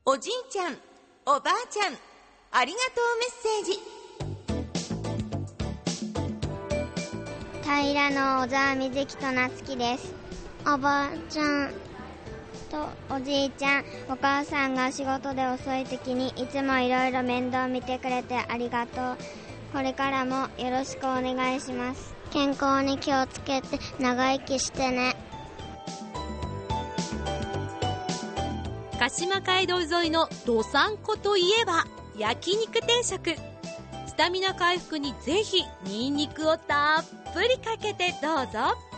おじいちゃん、おばあちゃん、ありがとうメッセージ。 平の小沢瑞希と夏希です。おばあちゃんとおじいちゃん、お母さんが仕事で遅い時にいつもいろいろ面倒見てくれてありがとう。これからもよろしくお願いします。健康に気をつけて長生きしてね。 鹿島街道沿いのどさんこといえば焼肉定食。スタミナ回復にぜひニンニクをたっぷりかけてどうぞ。